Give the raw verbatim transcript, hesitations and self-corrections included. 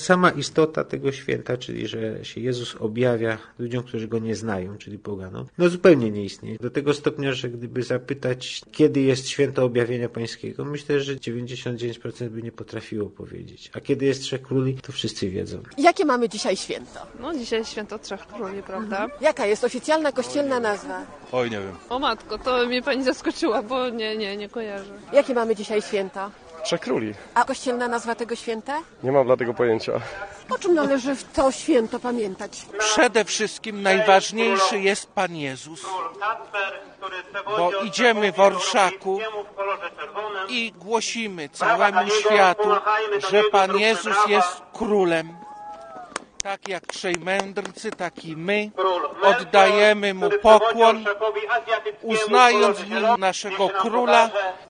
sama istota tego święta, czyli że się Jezus objawia ludziom, którzy Go nie znają, czyli poganom, no zupełnie nie istnieje. Do tego stopnia, że gdyby zapytać, kiedy jest święto objawienia pańskiego, myślę, że dziewięćdziesiąt dziewięć procent by nie potrafiło powiedzieć. A kiedy jest Trzech Króli, to wszyscy wiedzą. Jakie mamy dzisiaj święto? No dzisiaj jest święto Trzech Króli, prawda? Mhm. Jaka jest oficjalna kościelna nazwa? Oj, nie wiem. O matko, to mnie pani zaskoczyła, bo nie, nie, nie kojarzę. Jakie mamy dzisiaj święto? Trzech Króli. A kościelna nazwa tego święta? Nie mam dla tego pojęcia. O czym należy w to święto pamiętać? Przede wszystkim najważniejszy jest Pan Jezus, bo idziemy w orszaku i głosimy całemu światu, że Pan Jezus jest królem. Tak jak trzej mędrcy, tak i my oddajemy Mu pokłon, uznając w Nim naszego króla